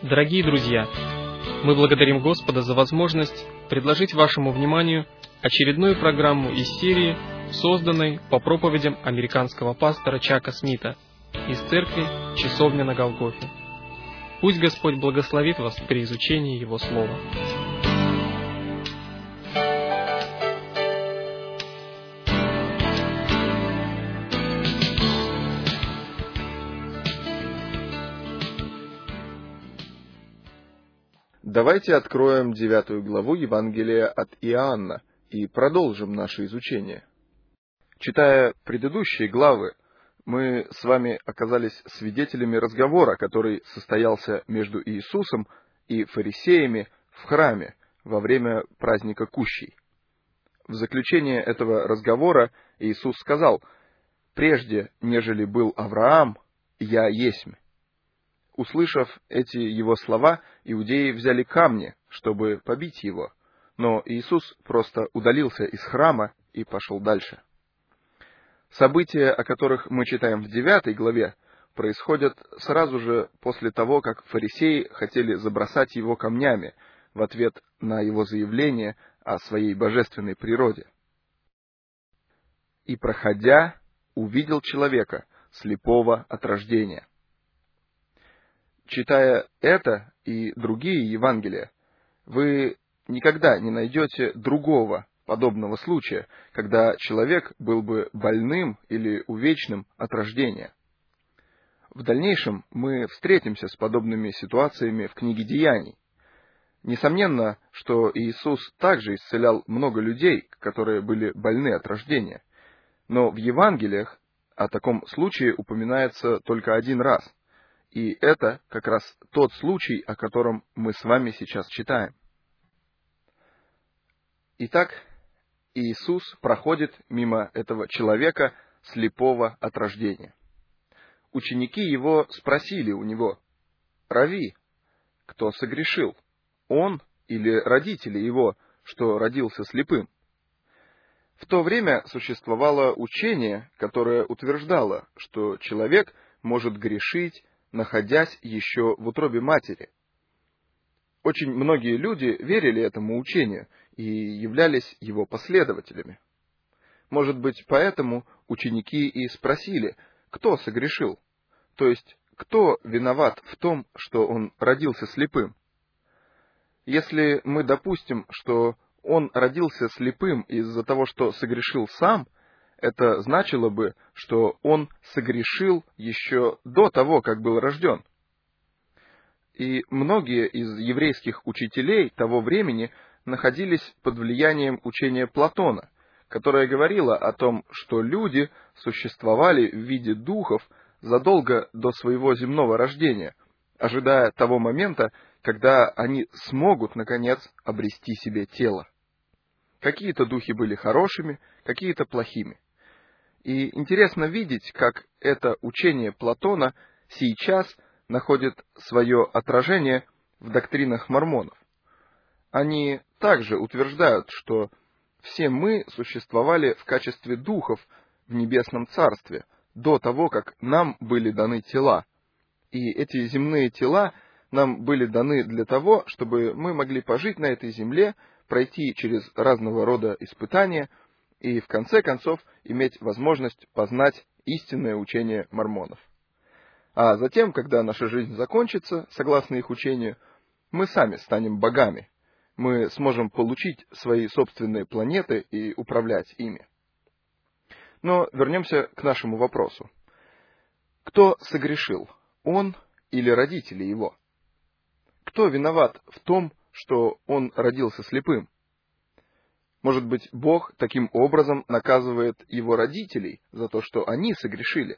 Дорогие друзья, мы благодарим Господа за возможность предложить вашему вниманию очередную программу из серии, созданной по проповедям американского пастора Чака Смита из церкви «Часовня на Голгофе». Пусть Господь благословит вас при изучении Его Слова. Давайте откроем 9 главу Евангелия от Иоанна и продолжим наше изучение. Читая предыдущие главы, мы с вами оказались свидетелями разговора, который состоялся между Иисусом и фарисеями в храме во время праздника Кущей. В заключение этого разговора Иисус сказал: «Прежде, нежели был Авраам, я есмь». Услышав эти его слова, иудеи взяли камни, чтобы побить его, но Иисус просто удалился из храма и пошел дальше. События, о которых мы читаем в 9 главе, происходят сразу же после того, как фарисеи хотели забросать его камнями в ответ на его заявление о своей божественной природе. «И, проходя, увидел человека, слепого от рождения». Читая это и другие Евангелия, вы никогда не найдете другого подобного случая, когда человек был бы больным или увечным от рождения. В дальнейшем мы встретимся с подобными ситуациями в книге Деяний. Несомненно, что Иисус также исцелял много людей, которые были больны от рождения, но в Евангелиях о таком случае упоминается только один раз. И это как раз тот случай, о котором мы с вами сейчас читаем. Итак, Иисус проходит мимо этого человека, слепого от рождения. Ученики его спросили у него: «Рави, кто согрешил, он или родители его, что родился слепым?» В то время существовало учение, которое утверждало, что человек может грешить, находясь еще в утробе матери. Очень многие люди верили этому учению и являлись его последователями. Может быть, поэтому ученики и спросили, кто согрешил, то есть, кто виноват в том, что он родился слепым. Если мы допустим, что он родился слепым из-за того, что согрешил сам, это значило бы, что он согрешил еще до того, как был рожден. И многие из еврейских учителей того времени находились под влиянием учения Платона, которое говорило о том, что люди существовали в виде духов задолго до своего земного рождения, ожидая того момента, когда они смогут, наконец, обрести себе тело. Какие-то духи были хорошими, какие-то плохими. И интересно видеть, как это учение Платона сейчас находит свое отражение в доктринах мормонов. Они также утверждают, что все мы существовали в качестве духов в небесном царстве до того, как нам были даны тела. И эти земные тела нам были даны для того, чтобы мы могли пожить на этой земле, пройти через разного рода испытания и, в конце концов, иметь возможность познать истинное учение мормонов. А затем, когда наша жизнь закончится, согласно их учению, мы сами станем богами. Мы сможем получить свои собственные планеты и управлять ими. Но вернемся к нашему вопросу. Кто согрешил, он или родители его? Кто виноват в том, что он родился слепым? Может быть, Бог таким образом наказывает его родителей за то, что они согрешили?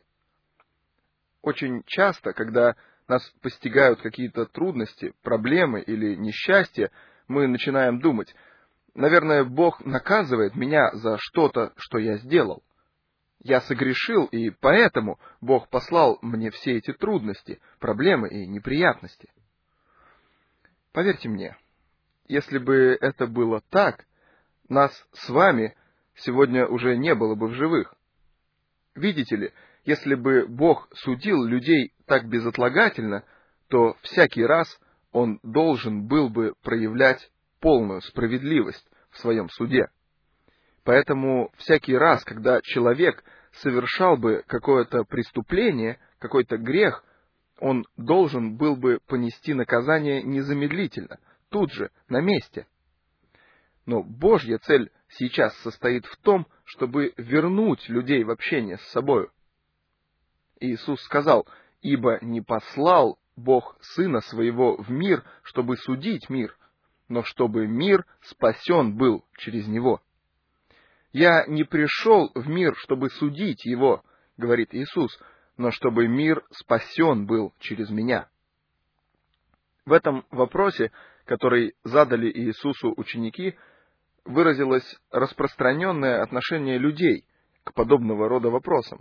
Очень часто, когда нас постигают какие-то трудности, проблемы или несчастья, мы начинаем думать: наверное, Бог наказывает меня за что-то, что я сделал. Я согрешил, и поэтому Бог послал мне все эти трудности, проблемы и неприятности. Поверьте мне, если бы это было так, нас с вами сегодня уже не было бы в живых. Видите ли, если бы Бог судил людей так безотлагательно, то всякий раз он должен был бы проявлять полную справедливость в своем суде. Поэтому всякий раз, когда человек совершал бы какое-то преступление, какой-то грех, он должен был бы понести наказание незамедлительно, тут же, на месте. Но Божья цель сейчас состоит в том, чтобы вернуть людей в общение с собою. Иисус сказал: «Ибо не послал Бог Сына Своего в мир, чтобы судить мир, но чтобы мир спасен был через Него». «Я не пришел в мир, чтобы судить его, — говорит Иисус, — но чтобы мир спасен был через Меня». В этом вопросе, который задали Иисусу ученики, выразилось распространенное отношение людей к подобного рода вопросам.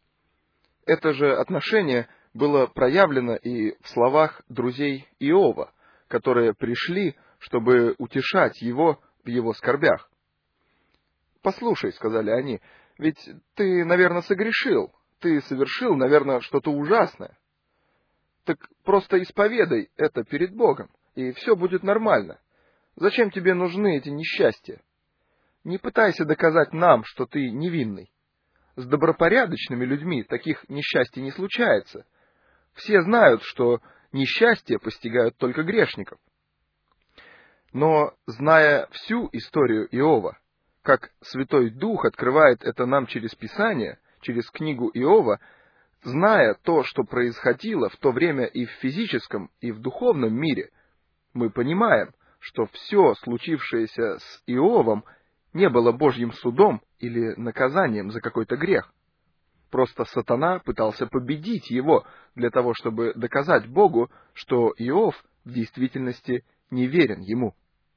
Это же отношение было проявлено и в словах друзей Иова, которые пришли, чтобы утешать его в его скорбях. «Послушай, — сказали они, — ведь ты, наверное, согрешил, ты совершил, наверное, что-то ужасное. Так просто исповедай это перед Богом, и все будет нормально. Зачем тебе нужны эти несчастья? Не пытайся доказать нам, что ты невинный. С добропорядочными людьми таких несчастий не случается. Все знают, что несчастья постигают только грешников». Но, зная всю историю Иова, как Святой Дух открывает это нам через Писание, через книгу Иова, зная то, что происходило в то время и в физическом, и в духовном мире, мы понимаем, что все случившееся с Иовом не было Божьим судом или наказанием за какой-то грех. Просто сатана пытался победить его для того, чтобы доказать Богу, что Иов в действительности не верен ему.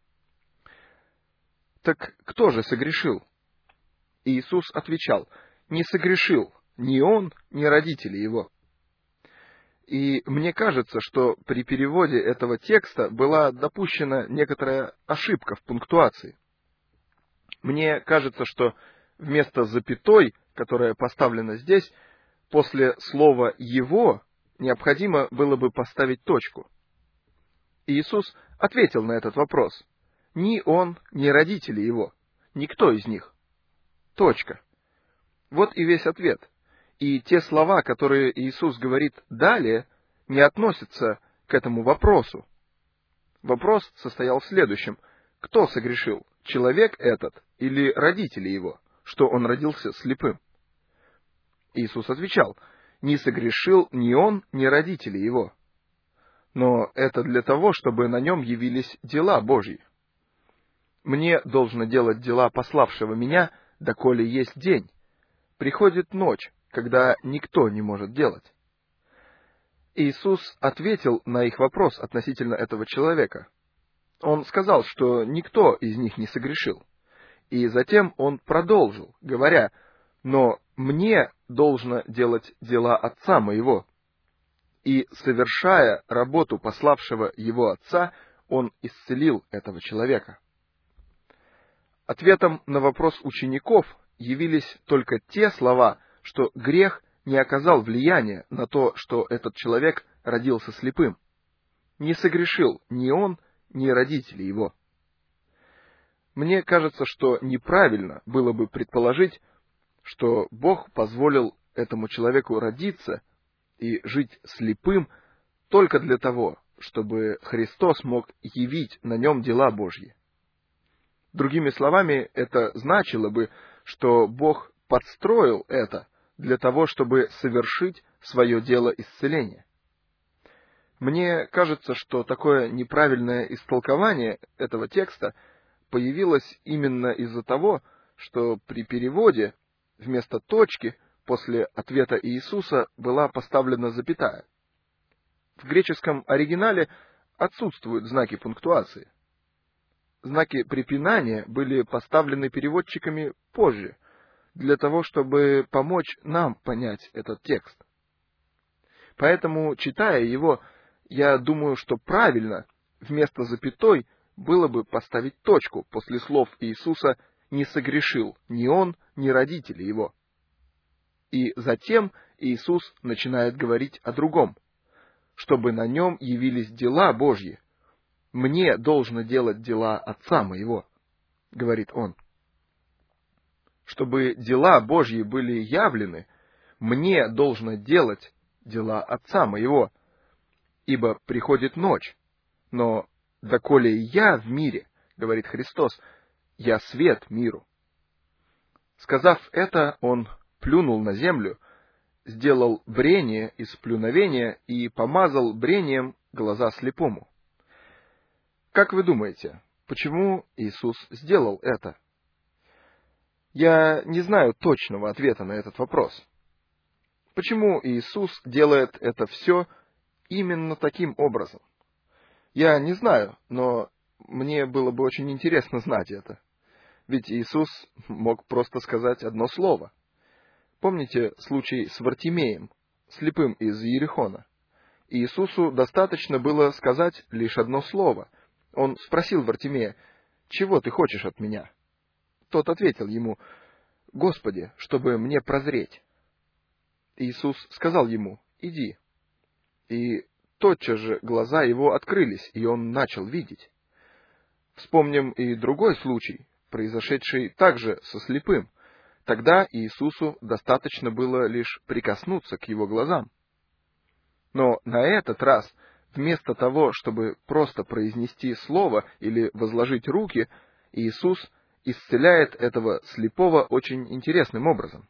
Так кто же согрешил? Иисус отвечал: не согрешил ни он, ни родители его. И мне кажется, что при переводе этого текста была допущена некоторая ошибка в пунктуации. Мне кажется, что вместо запятой, которая поставлена здесь, после слова «его» необходимо было бы поставить точку. Иисус ответил на этот вопрос. Ни он, ни родители его, никто из них. Точка. Вот и весь ответ. И те слова, которые Иисус говорит далее, не относятся к этому вопросу. Вопрос состоял в следующем. Кто согрешил? Человек этот или родители его, что он родился слепым? Иисус отвечал: не согрешил ни он, ни родители его. Но это для того, чтобы на нем явились дела Божьи. Мне должно делать дела пославшего меня, доколе есть день. Приходит ночь, когда никто не может делать. Иисус ответил на их вопрос относительно этого человека. Он сказал, что никто из них не согрешил. И затем он продолжил, говоря: «Но мне должно делать дела Отца моего». И, совершая работу пославшего его Отца, он исцелил этого человека. Ответом на вопрос учеников явились только те слова, что грех не оказал влияния на то, что этот человек родился слепым. Не согрешил ни он, ни родители его. Мне кажется, что неправильно было бы предположить, что Бог позволил этому человеку родиться и жить слепым только для того, чтобы Христос мог явить на нем дела Божьи. Другими словами, это значило бы, что Бог подстроил это для того, чтобы совершить свое дело исцеления. Мне кажется, что такое неправильное истолкование этого текста появилось именно из-за того, что при переводе вместо точки после ответа Иисуса была поставлена запятая. В греческом оригинале отсутствуют знаки пунктуации. Знаки препинания были поставлены переводчиками позже, для того, чтобы помочь нам понять этот текст. Поэтому, читая его, я думаю, что правильно вместо запятой было бы поставить точку после слов Иисуса «не согрешил ни он, ни родители его». И затем Иисус начинает говорить о другом, чтобы на нем явились дела Божьи, мне должно делать дела Отца моего, говорит он. Чтобы дела Божьи были явлены, мне должно делать дела Отца моего, ибо приходит ночь. Но доколе я в мире, говорит Христос, я свет миру. Сказав это, он плюнул на землю, сделал брение из плюновения и помазал брением глаза слепому. Как вы думаете, почему Иисус сделал это? Я не знаю точного ответа на этот вопрос. Почему Иисус делает это все именно таким образом? Я не знаю, но мне было бы очень интересно знать это. Ведь Иисус мог просто сказать одно слово. Помните случай с Вартимеем, слепым из Иерихона? Иисусу достаточно было сказать лишь одно слово. Он спросил Вартимея: «Чего ты хочешь от меня?» Тот ответил ему: «Господи, чтобы мне прозреть». Иисус сказал ему: «Иди». И тотчас же глаза его открылись, и он начал видеть. Вспомним и другой случай, произошедший также со слепым. Тогда Иисусу достаточно было лишь прикоснуться к его глазам. Но на этот раз, вместо того, чтобы просто произнести слово или возложить руки, Иисус исцеляет этого слепого очень интересным образом.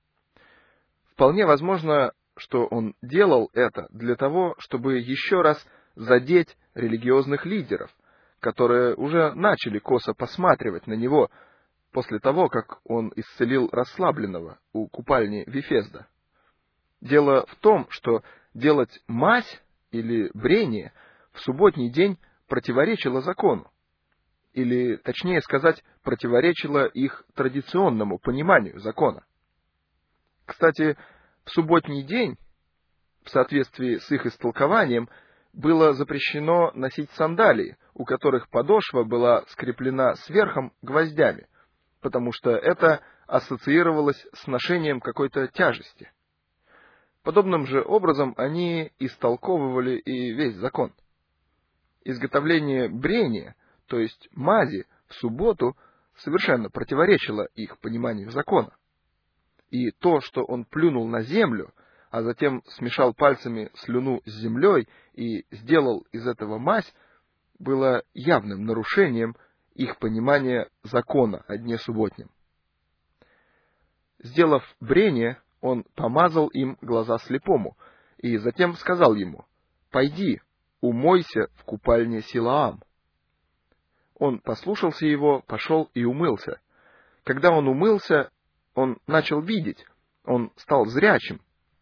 Вполне возможно, что он делал это для того, чтобы еще раз задеть религиозных лидеров, которые уже начали косо посматривать на него после того, как он исцелил расслабленного у купальни Вифезда. Дело в том, что делать мазь или брение в субботний день противоречило закону, или, точнее сказать, противоречило их традиционному пониманию закона. Кстати, в субботний день, в соответствии с их истолкованием, было запрещено носить сандалии, у которых подошва была скреплена сверхом гвоздями, потому что это ассоциировалось с ношением какой-то тяжести. Подобным же образом они истолковывали и весь закон. Изготовление брения, то есть мази, в субботу совершенно противоречило их пониманию закона. И то, что он плюнул на землю, а затем смешал пальцами слюну с землей и сделал из этого мазь, было явным нарушением их понимания закона о дне субботнем. Сделав брение, он помазал им глаза слепому, и затем сказал ему: «Пойди, умойся в купальне Силаам». Он послушался его, пошел и умылся. Когда он умылся, он начал видеть, он стал зрячим.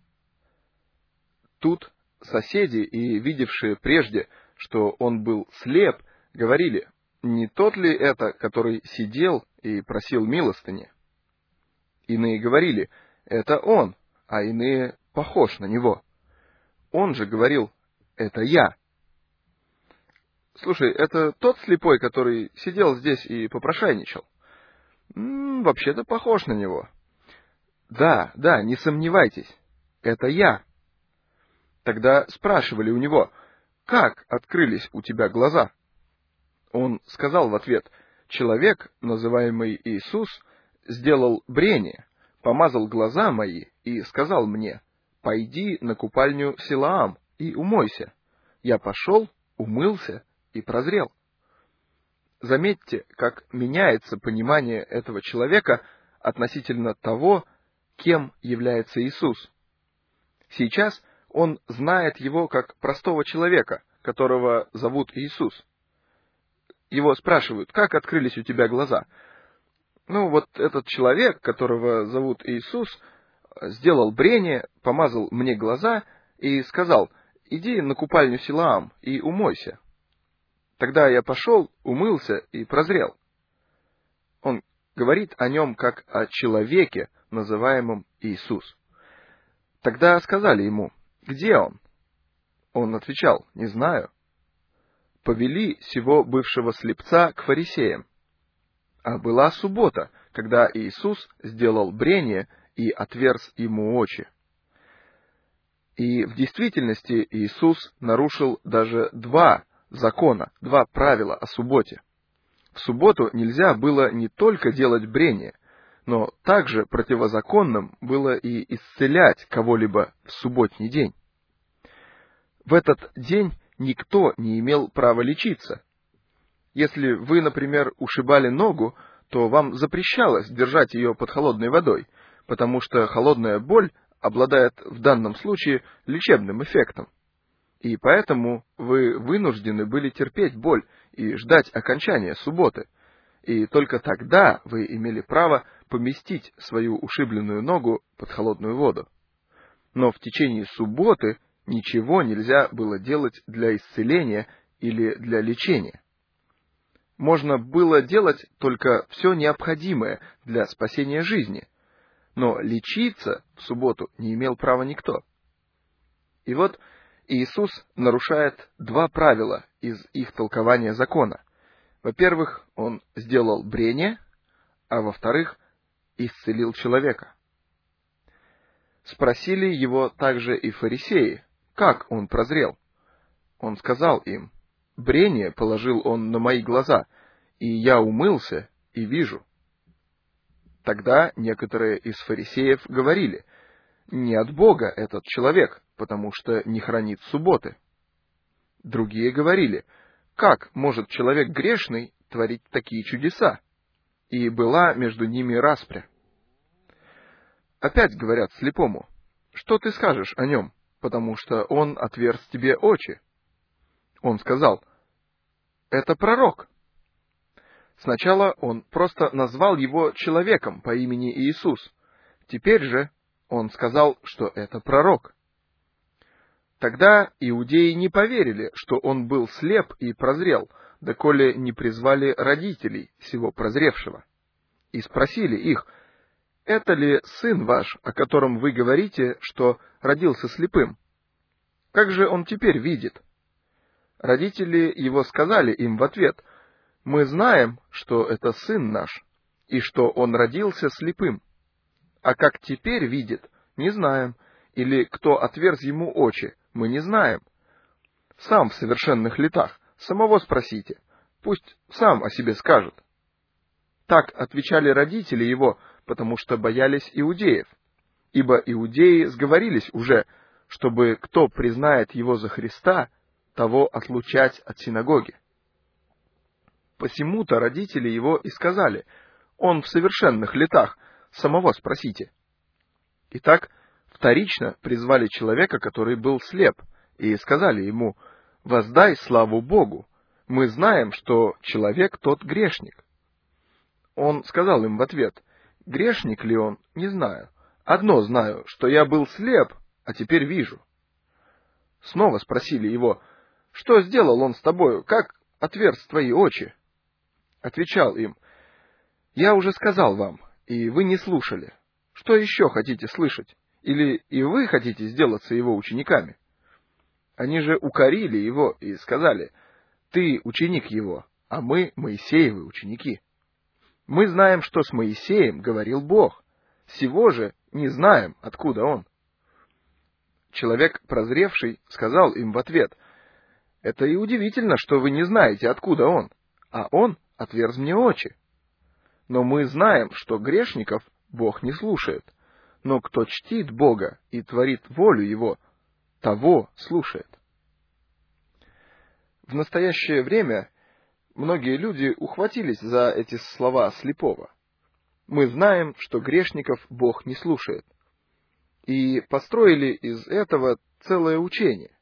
Тут соседи, и видевшие прежде, что он был слеп, говорили: «Не тот ли это, который сидел и просил милостыни?» Иные говорили: «Это он», а иные: «Похож на него». Он же говорил: «Это я». «Слушай, это тот слепой, который сидел здесь и попрошайничал?» «Вообще-то похож на него». Да, не сомневайтесь, это я». Тогда спрашивали у него: «Как открылись у тебя глаза?» Он сказал в ответ: «Человек, называемый Иисус, сделал брение, помазал глаза мои и сказал мне: пойди на купальню Силаам и умойся. Я пошел, умылся и прозрел». Заметьте, как меняется понимание этого человека относительно того, кем является Иисус. Сейчас он знает его как простого человека, которого зовут Иисус. Его спрашивают: «Как открылись у тебя глаза?» Вот этот человек, которого зовут Иисус, сделал брение, помазал мне глаза и сказал: «Иди на купальню Силаам и умойся». Тогда я пошел, умылся и прозрел. Он говорит о нем как о человеке, называемом Иисус. Тогда сказали ему: «Где он?» Он отвечал: «Не знаю». Повели сего бывшего слепца к фарисеям. А была суббота, когда Иисус сделал брение и отверз ему очи. И в действительности Иисус нарушил даже два закона, два правила о субботе. В субботу нельзя было не только делать брение, но также противозаконным было и исцелять кого-либо в субботний день. В этот день никто не имел права лечиться. Если вы, например, ушибали ногу, то вам запрещалось держать ее под холодной водой, потому что холодная боль обладает в данном случае лечебным эффектом. И поэтому вы вынуждены были терпеть боль и ждать окончания субботы, и только тогда вы имели право поместить свою ушибленную ногу под холодную воду. Но в течение субботы ничего нельзя было делать для исцеления или для лечения. Можно было делать только все необходимое для спасения жизни, но лечиться в субботу не имел права никто. И вот Иисус нарушает два правила из их толкования закона. Во-первых, Он сделал брение, а во-вторых, исцелил человека. Спросили его также и фарисеи, как он прозрел. Он сказал им: брение положил он на мои глаза, и я умылся и вижу. Тогда некоторые из фарисеев говорили: не от Бога этот человек, потому что не хранит субботы. Другие говорили: как может человек грешный творить такие чудеса? И была между ними распря. Опять говорят слепому: что ты скажешь о нем, потому что он отверз тебе очи? Он сказал: это пророк. Сначала он просто назвал его человеком по имени Иисус. Теперь же он сказал, что это пророк. Тогда иудеи не поверили, что он был слеп и прозрел, доколе не призвали родителей сего прозревшего. И спросили их: это ли сын ваш, о котором вы говорите, что родился слепым? Как же он теперь видит? Родители его сказали им в ответ: мы знаем, что это сын наш, и что он родился слепым. А как теперь видит, не знаем, или кто отверз ему очи, мы не знаем. Сам в совершенных летах, самого спросите, пусть сам о себе скажет. Так отвечали родители его, потому что боялись иудеев, ибо иудеи сговорились уже, чтобы кто признает его за Христа, того отлучать от синагоги. Посему-то родители его и сказали: он в совершенных летах, самого спросите. Итак, вторично призвали человека, который был слеп, и сказали ему: воздай славу Богу, мы знаем, что человек тот грешник. Он сказал им в ответ: грешник ли он, не знаю. Одно знаю, что я был слеп, а теперь вижу. Снова спросили его: что сделал он с тобою, как отверз твои очи? Отвечал им: я уже сказал вам, и вы не слушали. Что еще хотите слышать? Или и вы хотите сделаться его учениками? Они же укорили его и сказали: ты ученик его, а мы Моисеевы ученики. Мы знаем, что с Моисеем говорил Бог, сего же не знаем, откуда он. Человек прозревший сказал им в ответ: это и удивительно, что вы не знаете, откуда он, а он отверз мне очи. Но мы знаем, что грешников Бог не слушает, но кто чтит Бога и творит волю Его, того слушает. В настоящее время многие люди ухватились за эти слова слепого. Мы знаем, что грешников Бог не слушает, и построили из этого целое учение.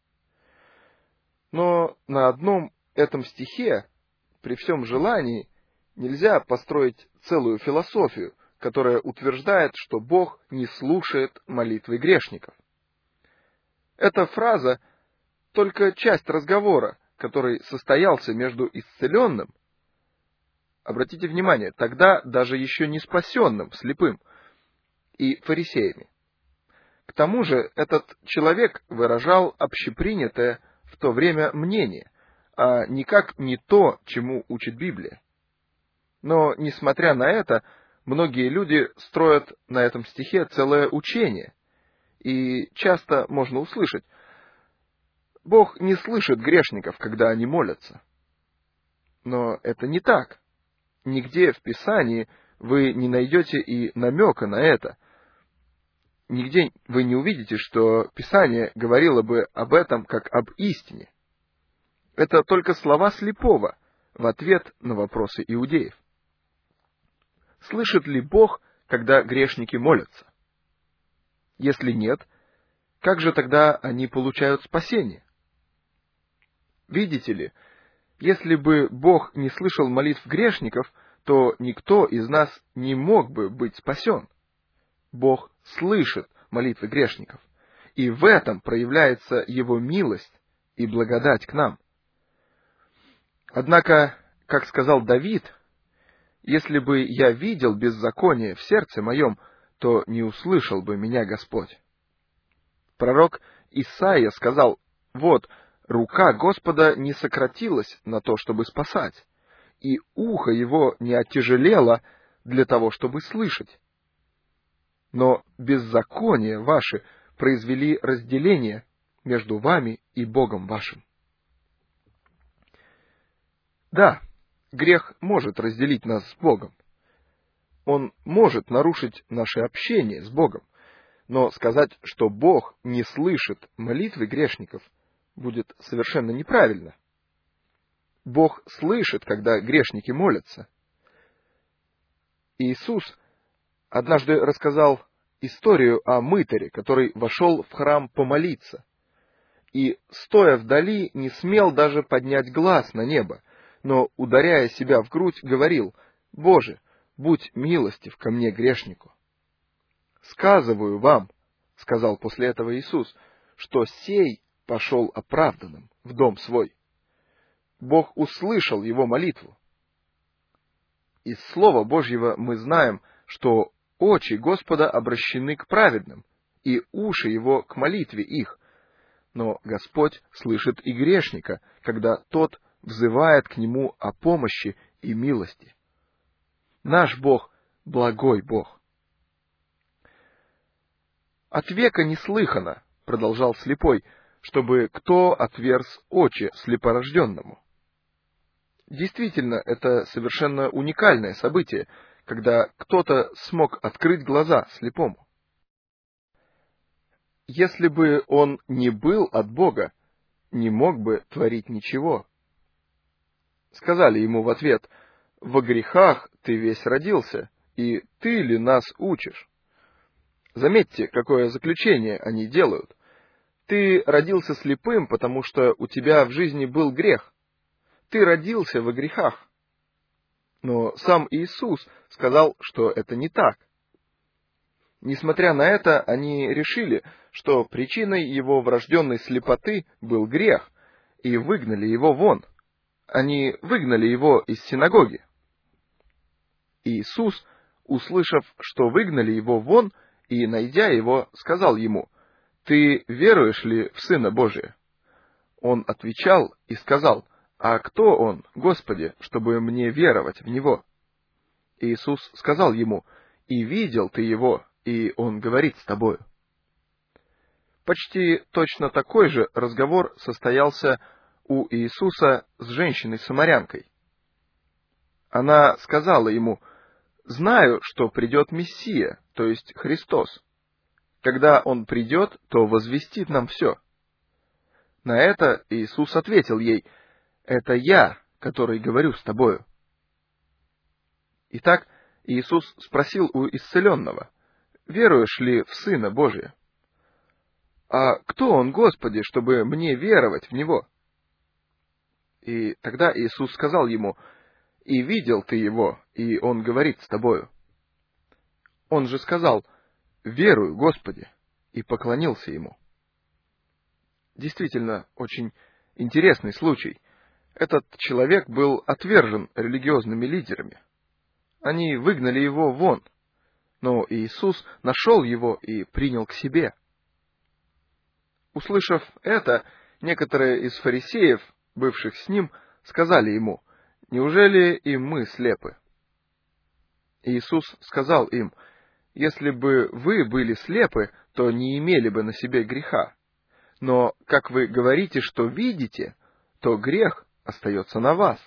Но на одном этом стихе, при всем желании, нельзя построить целую философию, которая утверждает, что Бог не слушает молитвы грешников. Эта фраза — только часть разговора, который состоялся между исцеленным, обратите внимание, тогда даже еще не спасенным слепым, и фарисеями. К тому же этот человек выражал общепринятое в то время мнение, а никак не то, чему учит Библия. Но, несмотря на это, многие люди строят на этом стихе целое учение, и часто можно услышать: Бог не слышит грешников, когда они молятся. Но это не так. Нигде в Писании вы не найдете и намека на это. Нигде вы не увидите, что Писание говорило бы об этом как об истине. Это только слова слепого в ответ на вопросы иудеев. Слышит ли Бог, когда грешники молятся? Если нет, как же тогда они получают спасение? Видите ли, если бы Бог не слышал молитв грешников, то никто из нас не мог бы быть спасен. Бог слышит молитвы грешников, и в этом проявляется Его милость и благодать к нам. Однако, как сказал Давид, «Если бы я видел беззаконие в сердце моем, то не услышал бы меня Господь». Пророк Исаия сказал, «Вот, рука Господа не сократилась на то, чтобы спасать, и ухо его не оттяжелело для того, чтобы слышать. Но беззакония ваши произвели разделение между вами и Богом вашим». Да, грех может разделить нас с Богом. Он может нарушить наше общение с Богом. Но сказать, что Бог не слышит молитвы грешников, будет совершенно неправильно. Бог слышит, когда грешники молятся. Иисус однажды рассказал историю о мытаре, который вошел в храм помолиться, и, стоя вдали, не смел даже поднять глаз на небо, но, ударяя себя в грудь, говорил: «Боже, будь милостив ко мне, грешнику». «Сказываю вам, — сказал после этого Иисус, — что сей пошел оправданным в дом свой». Бог услышал его молитву. Из Слова Божьего мы знаем, что очи Господа обращены к праведным, и уши Его к молитве их. Но Господь слышит и грешника, когда тот взывает к Нему о помощи и милости. Наш Бог — благой Бог. «От века не слыхано, — продолжал слепой, — чтобы кто отверз очи слепорожденному». Действительно, это совершенно уникальное событие, когда кто-то смог открыть глаза слепому. Если бы он не был от Бога, не мог бы творить ничего. Сказали ему в ответ: «Во грехах ты весь родился, и ты ли нас учишь?» Заметьте, какое заключение они делают. Ты родился слепым, потому что у тебя в жизни был грех. Ты родился во грехах. Но сам Иисус сказал, что это не так. Несмотря на это, они решили, что причиной его врожденной слепоты был грех, и выгнали его вон. Они выгнали его из синагоги. Иисус, услышав, что выгнали его вон, и, найдя его, сказал ему: «Ты веруешь ли в Сына Божия?» Он отвечал и сказал: «А кто он, Господи, чтобы мне веровать в Него?» Иисус сказал ему: «И видел ты его, и он говорит с тобою». Почти точно такой же разговор состоялся у Иисуса с женщиной-самарянкой. Она сказала ему: «Знаю, что придет Мессия, то есть Христос. Когда Он придет, то возвестит нам все». На это Иисус ответил ей: «Это я, который говорю с тобою». Итак, Иисус спросил у исцеленного: «Веруешь ли в Сына Божия?» «А кто Он, Господи, чтобы мне веровать в Него?» И тогда Иисус сказал ему: «И видел ты Его, и Он говорит с тобою». Он же сказал: «Верую, Господи», и поклонился Ему. Действительно, очень интересный случай. Этот человек был отвержен религиозными лидерами. Они выгнали его вон, но Иисус нашел его и принял к себе. Услышав это, некоторые из фарисеев, бывших с ним, сказали ему: «Неужели и мы слепы?» Иисус сказал им: «Если бы вы были слепы, то не имели бы на себе греха. Но как вы говорите, что видите, то грех остается на вас.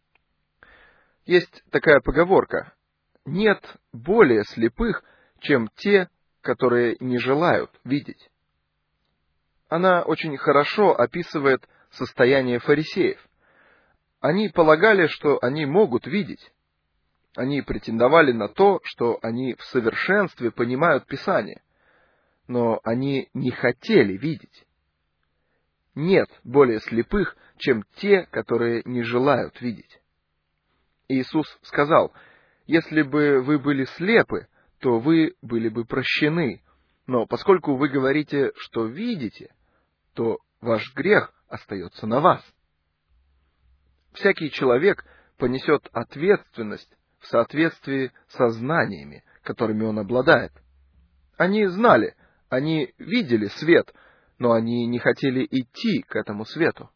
Есть такая поговорка: нет более слепых, чем те, которые не желают видеть. Она очень хорошо описывает состояние фарисеев. Они полагали, что они могут видеть. Они претендовали на то, что они в совершенстве понимают Писание. Но они не хотели видеть. Нет более слепых, чем те, которые не желают видеть. Иисус сказал: если бы вы были слепы, то вы были бы прощены. Но поскольку вы говорите, что видите, то ваш грех остается на вас. Всякий человек понесет ответственность в соответствии со знаниями, которыми он обладает. Они знали, они видели свет, но они не хотели идти к этому свету.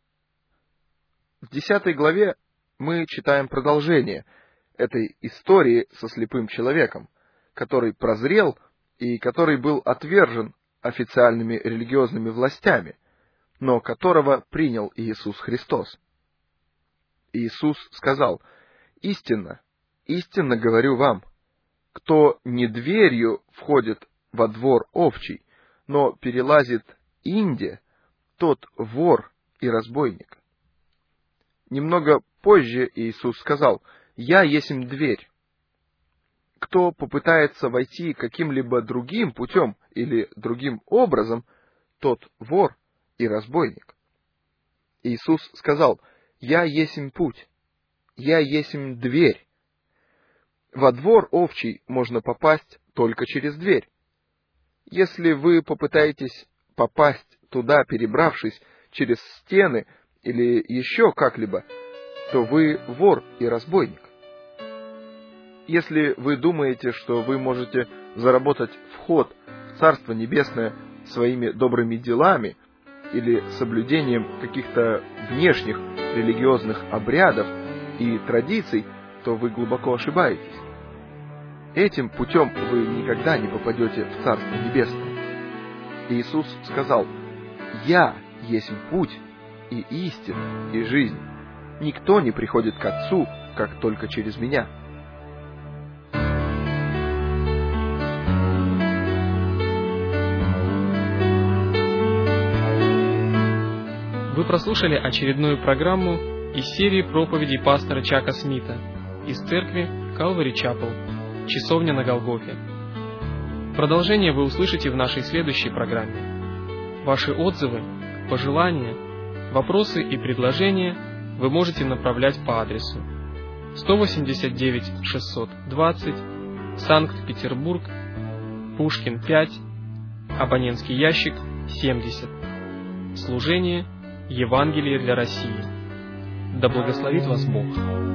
В 10 главе мы читаем продолжение этой истории со слепым человеком, который прозрел и который был отвержен официальными религиозными властями, но которого принял Иисус Христос. Иисус сказал: «Истинно, истинно говорю вам, кто не дверью входит во двор овчий, но перелазит инде, тот вор и разбойник». Немного позже Иисус сказал: «Я есмь дверь. Кто попытается войти каким-либо другим путем или другим образом, тот вор и разбойник». Иисус сказал: «Я есмь путь, я есмь дверь». Во двор овчий можно попасть только через дверь. Если вы попытаетесь попасть туда, перебравшись через стены или еще как-либо, то вы вор и разбойник. Если вы думаете, что вы можете заработать вход в Царство Небесное своими добрыми делами или соблюдением каких-то внешних религиозных обрядов и традиций, то вы глубоко ошибаетесь. Этим путем вы никогда не попадете в Царство Небесное. Иисус сказал: «Я есть путь и истина и жизнь. Никто не приходит к Отцу, как только через Меня». Вы прослушали очередную программу из серии проповедей пастора Чака Смита из церкви Calvary Chapel, Часовня на Голгофе. Продолжение вы услышите в нашей следующей программе. Ваши отзывы, пожелания, вопросы и предложения вы можете направлять по адресу 189 620, Санкт-Петербург, Пушкин 5, абонентский ящик 70. Служение Евангелие для России. Да благословит вас Бог.